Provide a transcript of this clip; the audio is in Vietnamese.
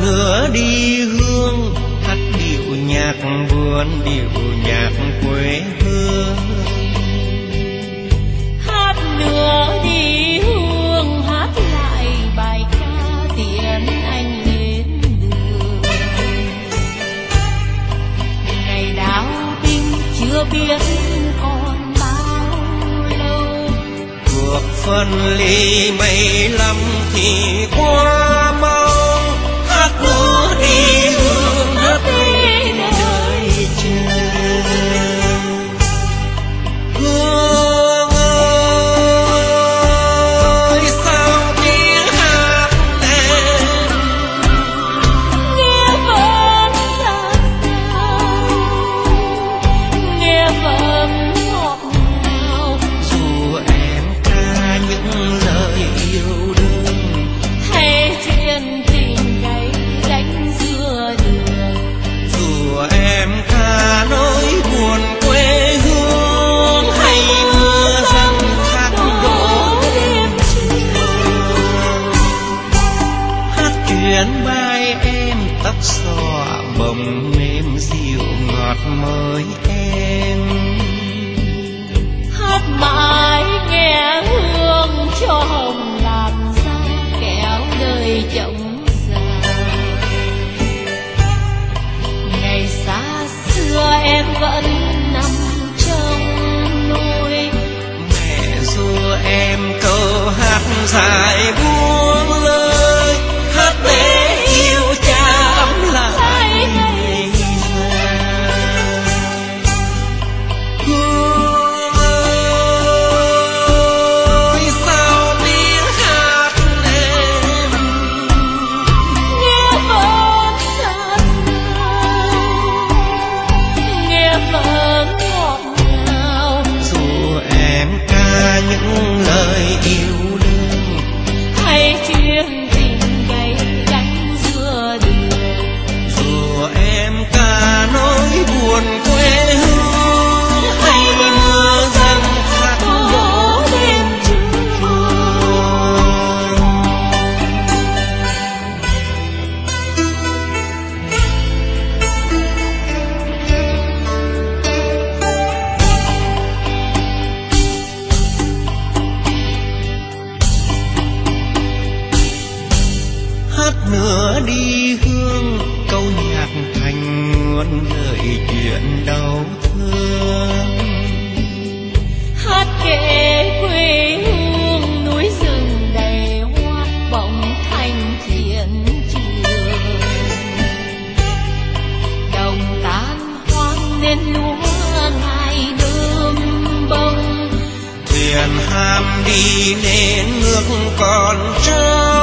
nữa đi hương, hát điệu nhạc buồn, điệu nhạc quê hương. Hát nữa đi hương, hát lại bài ca tiễn anh lên đường. Ngày đáo binh chưa biết còn bao lâu, cuộc phân ly mấy lắm thì qua mau. Hát nữa đi hương, hát đi đời chờ. Hương ơi sao tiếng hát em nghe vẫn xa xao, nghe vẫn ngọt ngào. dù em ca những lời yêu đương, Hay chuyện tình gay đánh giữa đường, dù em ca nỗi buồn quê hương, hay mưa răng khắc đổ đêm trường. Hát chuyện bài em tóc xõa bồng mềm dịu ngọt mới em. hát mãi nghe hương cho hồng làn da kéo đời chồng già. Ngày xa xưa em vẫn nằm trong nôi, Mẹ ru em câu hát dài buông lời, hát để yêu cha ấm lại ngày già. Hương ơi sao tiếng hát em nghe vẫn xa xao, nghe vẫn ngọt ngào. dù em ca những lời yêu đương, Hay chuyện tình gay đánh giữa đường, dù em ca nỗi buồn quê hương, hay mưa răng khắc đổ đêm trường. Hát nữa đi hương, câu nhạc thành nguồn lời chuyện đau thương. hát kể quê hương núi rừng đầy hoa bóng thành thiên trường. Đồng tan hoang nên lúa ngày đơm bông, Thuyền ham đi nên nước còn trơ,